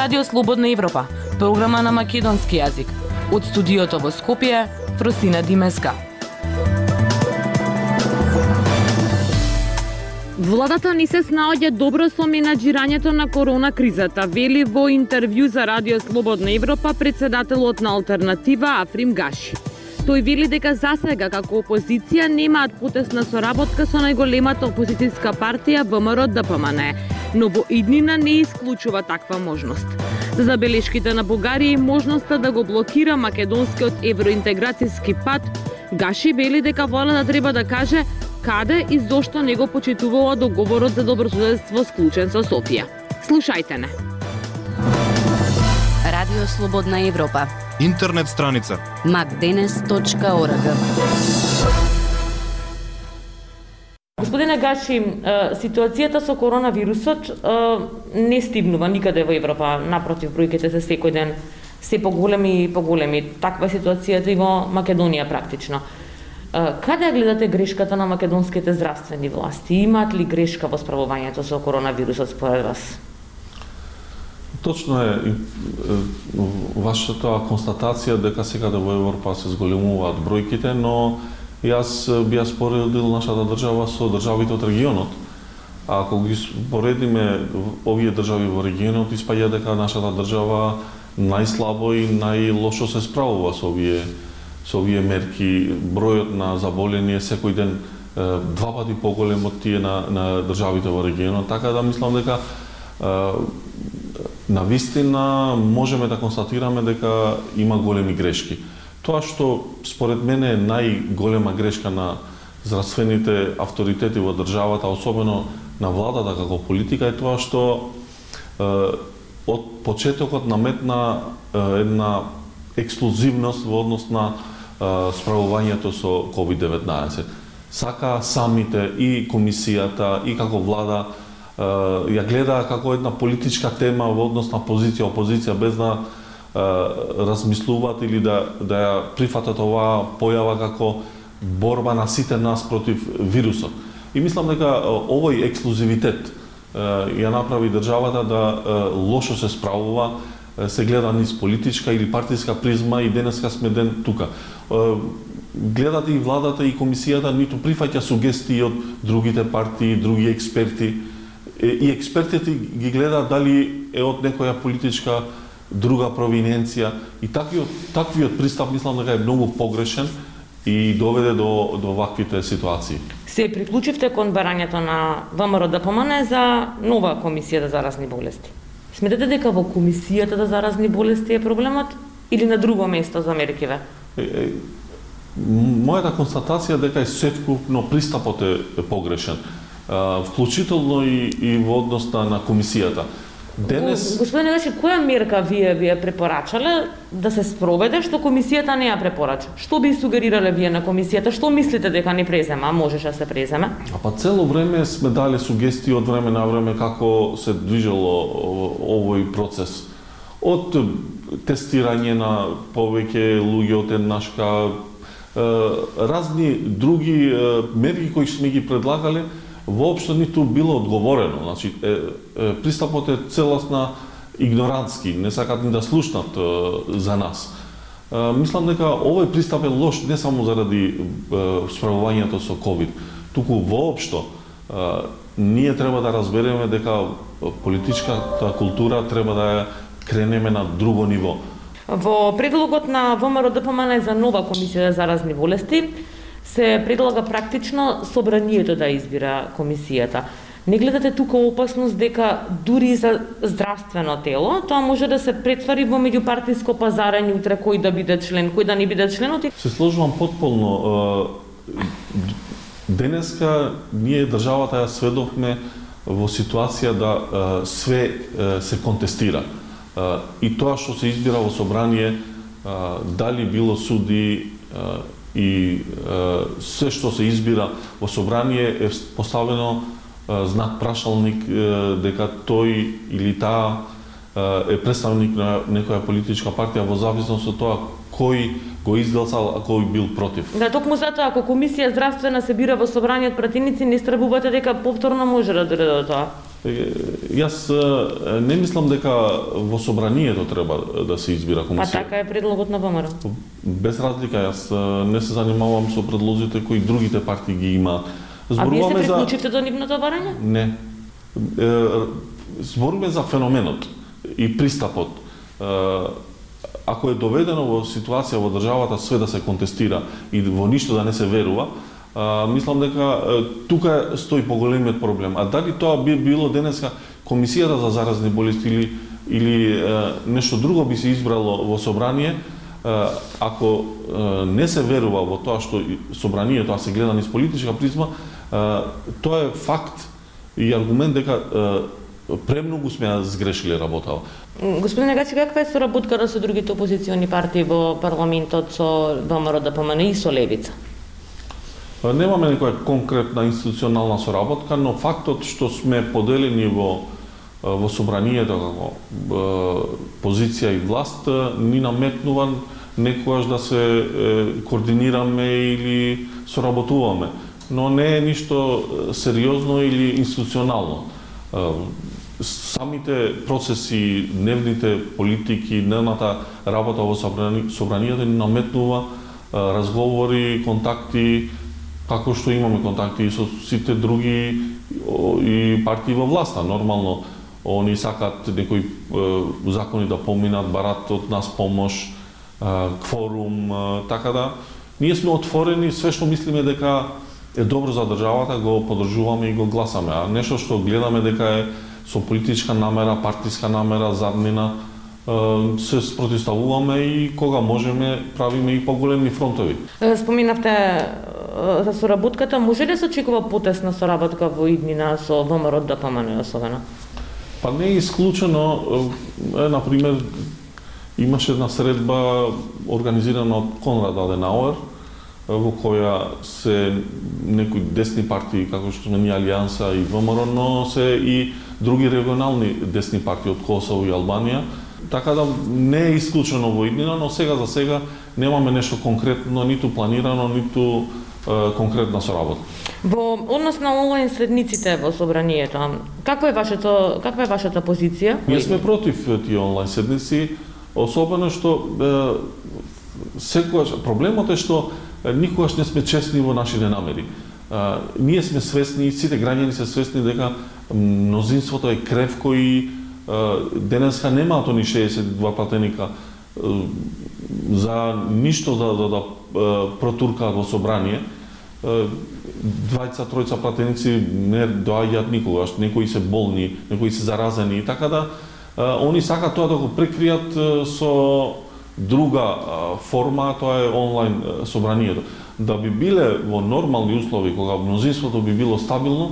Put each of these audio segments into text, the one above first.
Радио Слободна Европа, програма на македонски јазик. Од студиото во Скопје, Фросина Димеска. Владата не се снаоѓа добро со менаџирањето на корона кризата, вели во интервју за Радио Слободна Европа председателот на Алтернатива Африм Гаши. Тој вели дека засега како опозиција немаат потесна соработка со најголемата опозицијска партија ВМРО ДПМН, но во иднина не исклучува таква можност. За забелешките на Бугарија и можноста да го блокира македонскиот евроинтеграцијски пат, Гаши вели дека владата треба да каже каде и зошто не го почитувала договорот за добрососедство склучен со Софија. Слушајте не. Радио Слободна Европа. Интернет страница macdenes.org. Господине Гаши, ситуацијата со коронавирусот не стигнува никаде во Европа. Напротив, бројките се секој ден се поголеми и поголеми. Таква ситуацијата и во Македонија практично. Каде гледате грешката на македонските здравствени власти? Имаат ли грешка во справувањето со коронавирусот според вас? Точно е вашата констатација дека секаде во Европа се зголемуваат бројките, но јас би ја споредил нашата држава со државите од регионот. А ако ги споредиме овие држави во регионот, испаѓа дека нашата држава најслабо и најлошо се справува со овие мерки. Бројот на заболени е секој ден два пати поголем од тие на државите во регионот, така да мислам дека навистина можеме да констатираме дека има големи грешки. Тоа што според мене е најголема грешка на здравствените авторитети во државата, особено на владата како политика, е тоа што од почетокот наметна една ексклузивност во однос на справувањето со COVID-19. Сака самите и комисијата и како влада ја гледа како една политичка тема во однос на позиција, опозиција, без да размислуваат или да ја прифатат оваа појава како борба на сите нас против вирусот. И мислам дека овој ексклузивитет ја направи државата да лошо се справува, се гледа низ политичка или партиска призма и денеска сме ден тука. Гледате и владата и комисијата ниту прифаќа сугестии од другите партии, други експерти, и експертите ги гледаат дали е од некоја политичка друга провиненција, и таквиот пристап мислам дека е многу погрешен и доведе до ваквите ситуации. Се приклучивте кон барањето на ВМРО ДПМН за нова комисија за заразни болести. Сметате дека во комисијата за заразни болести е проблемот или на друго место за меркиве? Мојата констатација дека е сеткупно пристапот е погрешен, вклучително и во однос на комисијата. Денес... Господине Гаши, која мерка вие препорачале да се спроведе што комисијата не ја препорача? Што би сугерирале вие на комисијата? Што мислите дека не презема, можеше да се преземе? Цело време сме дали сугестии од време на време како се движело овој процес. Од тестирање на повеќе луѓе од еднашка, разни други мерки кои сме ги предлагале, воопшто ниту било одговорено. Значи, пристапот е целосна игнорантски, не сакат ни да слушнат за нас. Мислам дека овој пристап е лош не само заради справувањето со COVID, туку воопшто ние треба да разбереме дека политичката култура треба да ја кренеме на друго ниво. Во предлогот на ВМРО ДПМН за нова комисија за заразни болести се предлага практично собранието да избира комисијата. Не гледате тука опасност дека дури за здравствено тело тоа може да се претвари во меѓупартиско пазарење утре кој да биде член, кој да не биде член? Се сложувам потполно. Денеска ние државата ја сведохме во ситуација да све се контестира. И тоа што се избира во собрание, дали било суди и се што се избира во собрание е поставено знак прашалник дека тој или таа е представник на некоја политичка партија во зависност од тоа кој го изгласал, а кој бил против. Да, токму затоа ако комисија здравствена се бира во собрание од пратеници, не страбувате дека повторно може да дојде до тоа? Јас не мислам дека во собранието треба да се избира Па комисија. така е предлогот на ВМРО. Без разлика, јас не се занимавам со предлозите кои другите партии ги имаат. А вие се приклучивте до нивното барање? Не. Збориме за феноменот и пристапот. Ако е доведено во ситуација во државата све да се контестира и во ништо да не се верува, мислам дека тука стои поголемиот проблем. А дали тоа би било денеска комисијата за заразни болести или нешто друго би се избрало во собрание, ако не се верува во тоа што собранието, а се гледа низ политичка призма, тоа е факт и аргумент дека премногу сме сгрешиле работава. Господине Гачи, каква е соработката со другите опозициони партии во парламентот, со ВМРО ДПМН и со Левица? Немаме некоја конкретна институционална соработка, но фактот што сме поделени во собранието како позиција и власт ни наметнува некојаш да се координираме или соработуваме, но не е ништо сериозно или институционално. Самите процеси, дневните политики, дневната работа во собранието ни наметнува разговори, контакти, како што имаме контакти и со сите други и партии во власта. Нормално, они сакат некои закони да поминат, барат од нас помош, кворум, така да. Ние сме отворени, све што мислиме дека е добро за државата, го поддржуваме и го гласаме. А нешто што гледаме дека е со политичка намера, партиска намера, заднина, се спротивставуваме и кога можеме правиме и поголеми фронтови. Споминавте за соработката, може ли се очекува потесна соработка во иднина со ВМРО ДПМН особено? Па не е исклучено, например, имаше една средба организирана од Конрад Аденауер, во која се некои десни партии, како што сме ние Алијанса и ВМРО, но се и други регионални десни партии од Косово и Албанија. Така да не е исклучено во иднина, но сега за сега немаме нешто конкретно, ниту планирано, ниту конкретна соработка. Во однос на онлайн следниците во собранието, каква е вашата позиција? Ние сме против тие онлайн седници, особено што секогаш проблемот е што никогаш не сме честни во нашите намери. Ние сме свесни, сите граѓани се свесни дека мнозинството е кревко и денеска немаат они 62 пратеника за ништо да протуркаат во собрание. Двајца, тројца пратеници не доаѓаат никогаш, некои се болни, некои се заразени, така да они сакаат тоа да го прекријат со друга форма, тоа е онлайн собранието. Да би биле во нормални услови, кога мнозинството би било стабилно,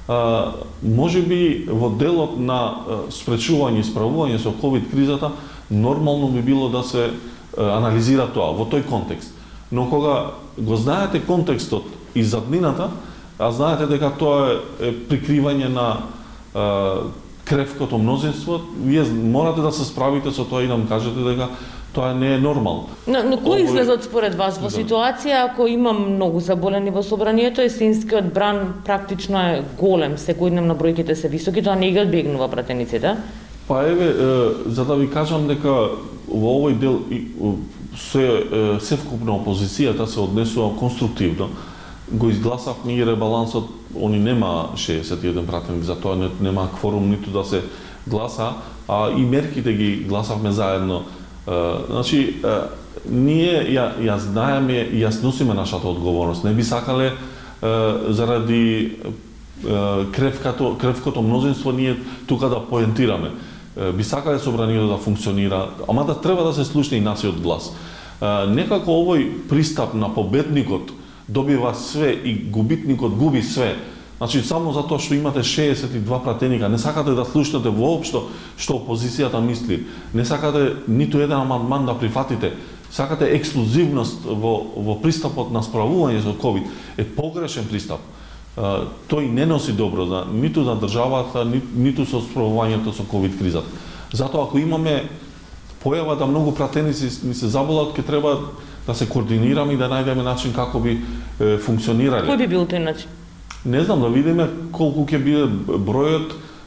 може би во делот на спречување и справување со ковид кризата, нормално би било да се анализира тоа во тој контекст. Но кога го знаете контекстот и заднината, а знаете дека тоа е прикривање на кревкото мнозинство, вие морате да се справите со тоа и да му кажете дека тоа не е нормално. Но кој излезот според вас во ситуација ако има многу заболени во собранието, есенскиот бран практично е голем, секојдневно бројките се високи, тоа не ги одбегнува пратениците? Па еве, за да ви кажам дека во овој дел севкупна опозицијата се однесува конструктивно. Го изгласавме и ребалансот, они нема 61 пратеник, за тоа нема кворум ниту да се гласа, а и мерките ги гласавме заедно. Значи, ние ја знаеме и ја носиме нашата одговорност. Не би сакале заради кревкото мнозинство ние тука да поентираме. Би сакале собранието да функционира, ама да треба да се слушне и насиот глас. Некако овој пристап на победникот добива све и губитникот губи све. Значи, само затоа што имате 62 пратеника, не сакате да слушнете воопшто што опозицијата мисли, не сакате ниту еден амандман да прифатите, сакате ексклузивност во пристапот на справување со ковид, е погрешен пристап. Тој не носи добро ниту за државата, ниту со справувањето со ковид кризата. Затоа, ако имаме појава да многу пратеници ни се заболат, ќе треба да се координираме и да најдеме начин како би функционирале. Кој би бил тој начин? Не знам, да видиме колку ќе биде бројот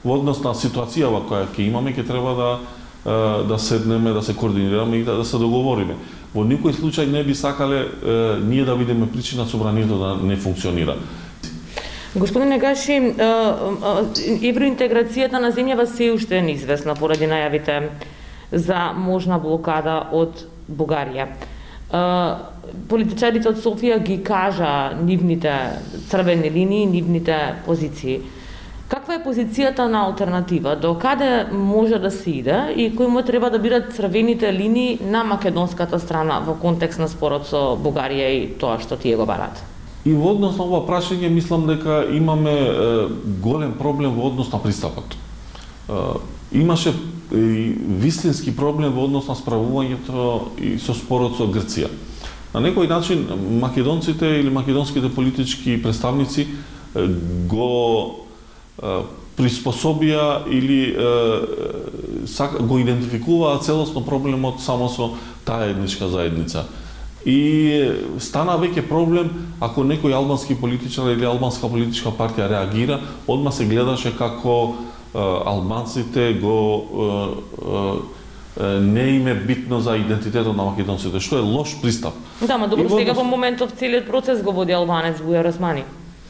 во однос на ситуацијава која ќе имаме, ќе треба да седнеме, да се координираме и да се договориме. Во никој случај не би сакале ние да видиме причина собранието да не функционира. Господине Гаши, евроинтеграцијата на земјава се уште е неизвестна поради најавите за можна блокада од Бугарија. Политичарите од Софија ги кажа нивните црвени линии, нивните позиции. Каква е позицијата на алтернатива? До каде може да се иде и кои му треба да бидат црвените линии на македонската страна во контекст на спорот со Бугарија и тоа што тие го барат? И во однос на ова прашање мислам дека имаме голем проблем во однос на пристапот. Имаше вистински проблем во однос на справувањето и со спорот со Грција. На некој начин македонците или македонските политички представници го приспособија или го идентификуваат целосно проблемот само со таа етничка заедница. И стана веќе проблем ако некој албански политичар или албанска политичка партија реагира, одма се гледаше како албанците не им е битно за идентитетот на македонците, што е лош пристап. Да, ма добро, сега во моментов целиот процес го води албанец Бујар Османи.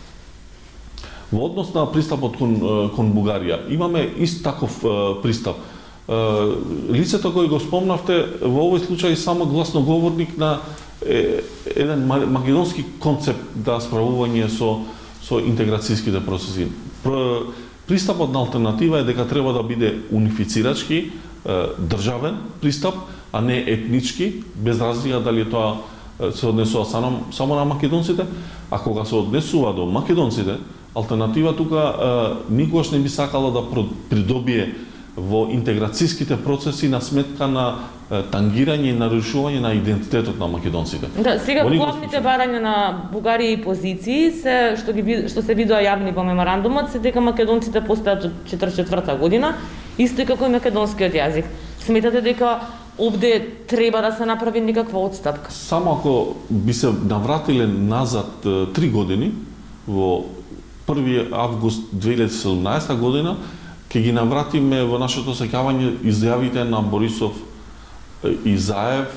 Во однос на пристапот кон Бугарија, имаме ист таков пристап. Лицето кој го спомнавте, во овој случај само гласноговорник на еден македонски концепт да справување со интеграцијските процеси. Пристапот на алтернатива е дека треба да биде унифицирачки, државен пристап, а не етнички, без разлика дали тоа се однесува само на македонците, а кога се однесува до македонците, алтернатива тука никогаш не би сакала да придобие во интеграцијските процеси на сметка на тангирање и нарушување на идентитетот на македонците. Да, сега главните барања на Бугарија и позиции се што се видоа јавни во меморандумот се дека македонците постојат од 44-та година, исто и како и македонскиот јазик. Сметате дека овде треба да се направи некаква отстапка? Само ако би се навратиле назад 3 години во 1 август 2017 година, ќе ги навратиме во нашето сеќавање изјавите на Борисов и Заев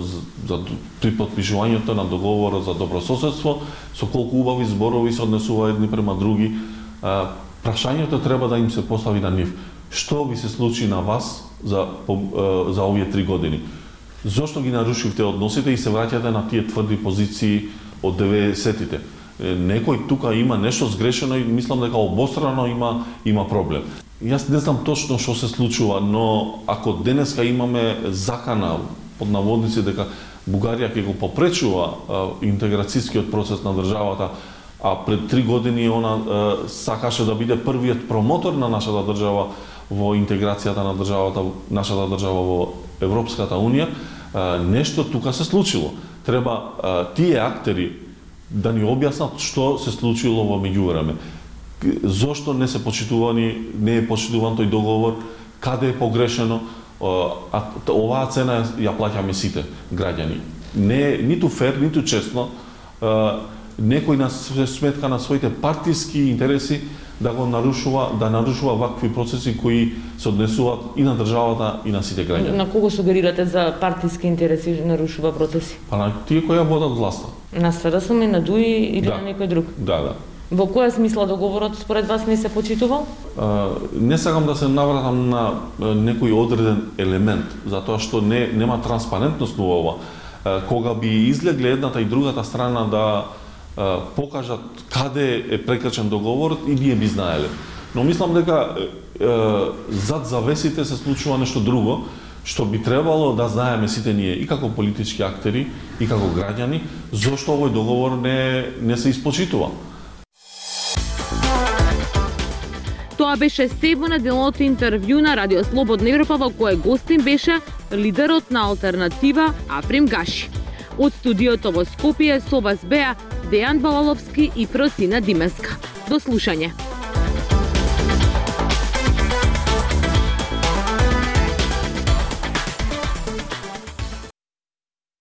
при потпишувањето на договорот за добрососедство, со колку убави зборови се однесува едни према други. Прашањето треба да им се постави на нив. Што ви се случи на вас за овие 3 години? Зошто ги нарушивте односите и се враќате на тие тврди позиции од 90-тите? Некој тука има нешто сгрешено и мислам дека обострано има проблем. Јас не знам точно што се случува, но ако денеска имаме закана под наводници дека Бугарија ќе го попречува интеграцијскиот процес на државата, а пред 3 години она сакаше да биде првиот промотор на нашата држава во интеграцијата на нашата држава во Европската унија, нешто тука се случило. Треба тие актери да ни објаснат што се случило во меѓувреме. Зошто не е почитуван тој договор, каде е погрешено, а оваа цена ја плаќаме сите граѓани. Не е ниту фер, ниту честно, некој на сметка на своите партиски интереси да нарушува вакви процеси кои се однесуваат и на државата и на сите граѓани. На кого сугерирате за партиски интереси нарушува процеси? Па на тие кои ја водат власта. На СДСМ, на ДУИ или на некој друг? Да. Во која смисла договорот според вас не се почитувал? Не сакам да се навратам на некој одреден елемент, затоа што нема транспарентност во ова. Кога би излегле едната и другата страна да покажат каде е прекршен договорот и ние би знаеле. Но мислам дека зад завесите се случува нешто друго, што би требало да знаеме сите ние и како политички актери и како граѓани, зошто овој договор не се испочитува. Тоа беше се во неделното интервју на Радио Слободна Европа, во кое гостин беше лидерот на алтернатива Африм Гаши. Од студиото во Скопје со вас беа Дејан Балаловски и Фросина Димеска. До слушање.